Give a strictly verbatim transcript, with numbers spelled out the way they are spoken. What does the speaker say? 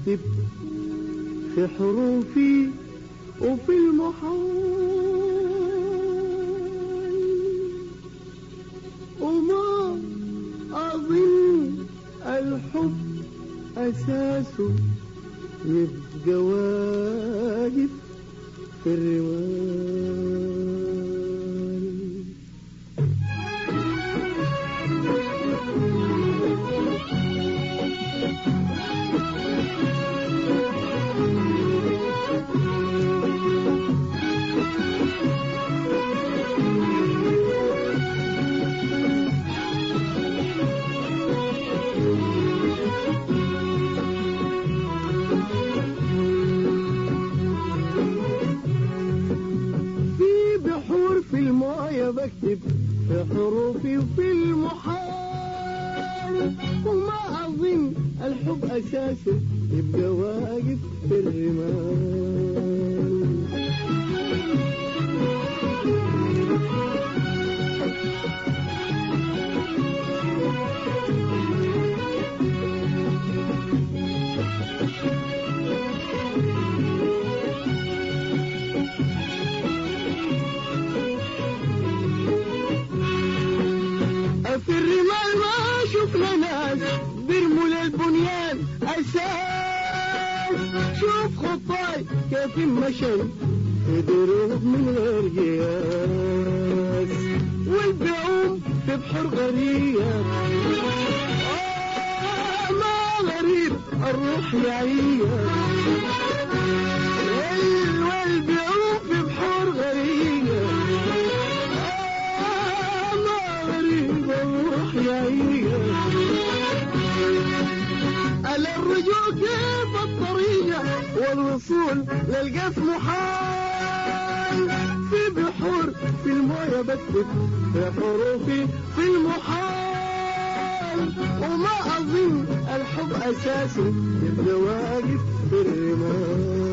بكتب في حروفي وفي المحال، وما أظن الحب أساسه يبقى واقف في الرمال. بكتب في حروفي وفي المحال، وما أظن الحب أساسه يبقى واقف في الرمال. في الرمال ما شفنا ناس بيرموا للبنيان أساس. شوف خطاي كيف مشي في دروب من غير قياس، والبيعوم في بحر غريب. آه ما غريب الروح يعيش، والبيعوم في بحر غريب. على الرجوع كيف الطريقة والوصول للقف محال. في بحور في الموية بكتب في حروفي في المحال، وما أظن الحب أساسه يبقى واقف في الرمال.